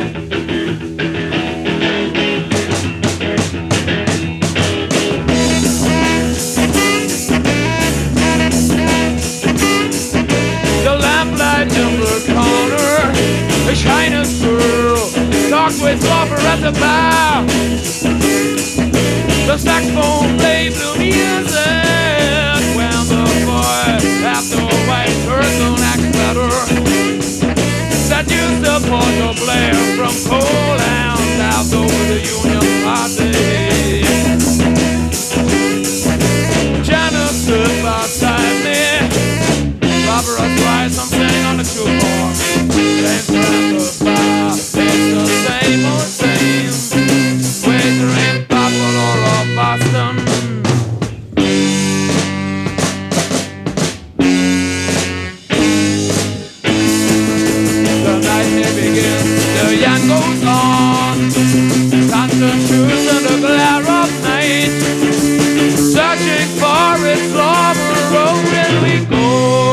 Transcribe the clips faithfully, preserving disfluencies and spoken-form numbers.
The China's girl talked with lover at the bar. The saxophone played blue music when the boy after a white person acts better. That used to Porto Blair from Poland out over the Union Party. Janet stood beside me. Barbara Streisand something on the jukebox. Dance around the bar. It's the same old same. Waiter in Buffalo or Boston. The night it begins, the yarn goes on. Constant shoes in the glare of night. Searching for its lover, road and we go.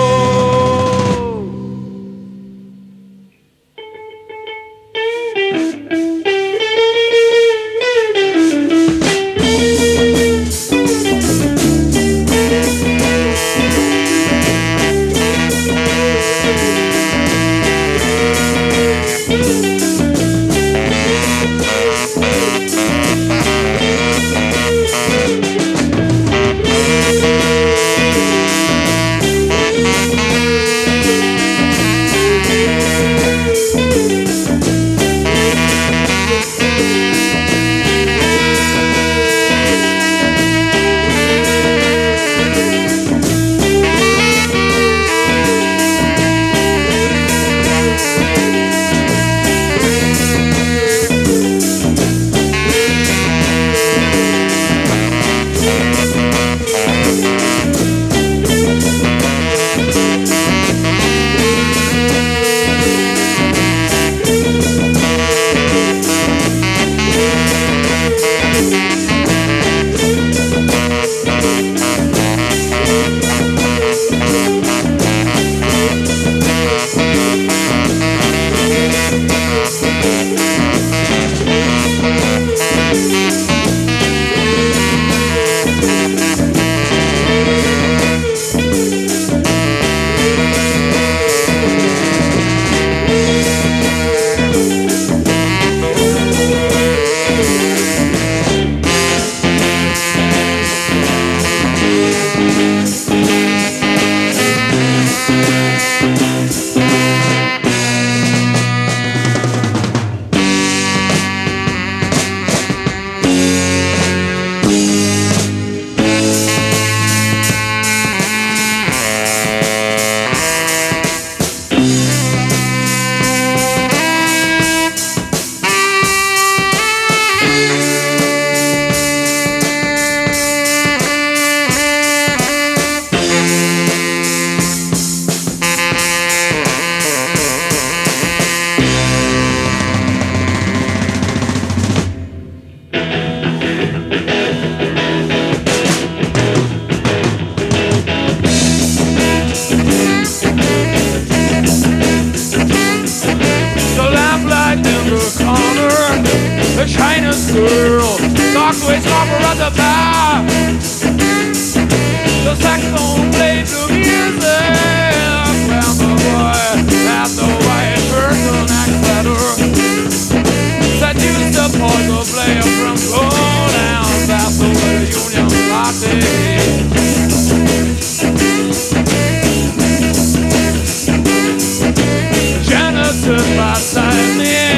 China's girl talked with lover at the bar. The saxophone played the music when the boy had the white person act better. That used to Porto Blair from Poland out over the Union Party. Janet stood beside me.